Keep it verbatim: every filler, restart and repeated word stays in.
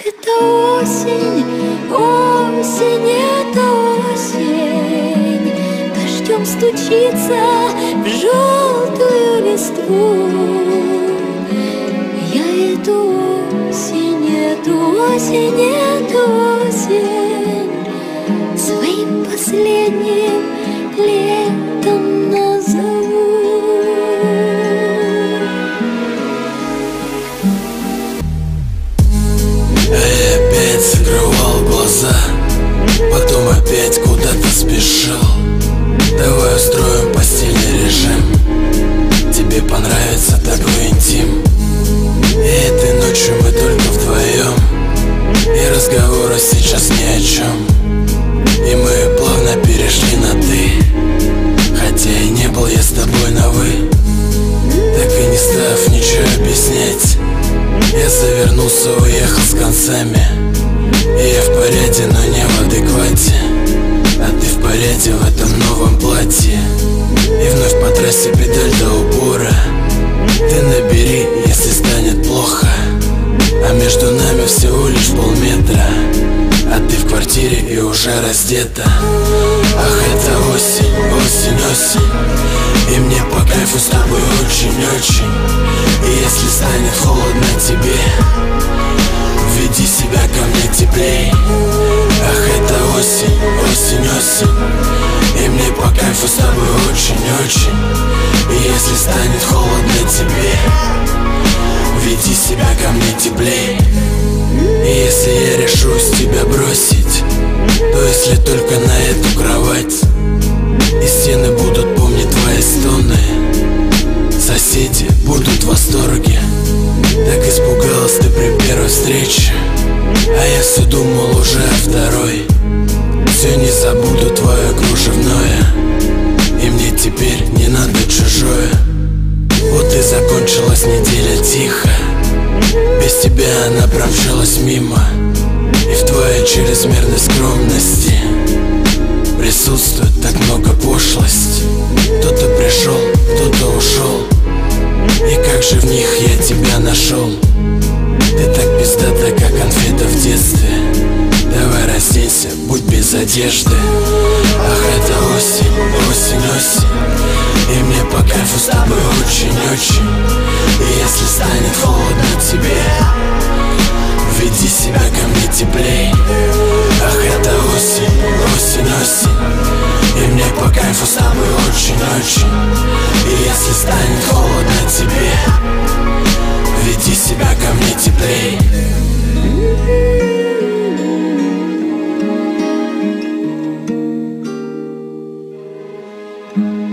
это осень, осень, это осень. Дождем стучится в желтую листву. Я эту осень, эту осень, эту осень своим последним летом назову. А я опять закрывал глаза, потом опять куда-то спешил. Давай устроим постельный режим, тебе понравится такой интим. И этой ночью мы только вдвоем, и разговора сейчас ни о чем. И мы плавно перешли на «ты», хотя и не был я с тобой на «вы». Так и не став ничего объяснять, я завернулся, уехал с концами. И я в порядке, но не в адеквате, а ты в порядке в этом новом платье. И вновь по трассе педаль до упора. Ты набери, если станет плохо, а между нами всего лишь полметра. А ты в квартире и уже раздета. Ах, это осень, осень, осень, и мне по кайфу с тобой очень-очень. И если станет холодно тебе, веди себя ко мне теплей. Ах, это осень, осень, осень, и мне по кайфу с тобой очень-очень. И если станет холодно тебе, веди себя ко мне теплей. И если я решусь тебя бросить, то если только на эту кровать. И стены будут помнить твои стоны, соседи будут в восторге. Так испугалась ты при первой встрече, а я все думал уже о второй. Все не забуду твое кружевное, и мне теперь не надо чужое. Вот и закончилась неделя тихо, без тебя она промчалась мимо. И в твоей чрезмерной скромности присутствует так много пошлости. Кто-то пришел, кто-то ушел, и как же в них я тебя нашел. Ты так пиздата, как конфета в детстве. Давай разденься, будь без одежды. Ах, это осень, осень, осень, и мне по кайфу с тобой очень-очень. И если станет холодно тебе, веди себя ко мне теплей. Ах, это осень, осень, осень, и мне по кайфу с тобой очень-очень. И если станет холодно тебе, веди себя ко мне теплей. Thank you.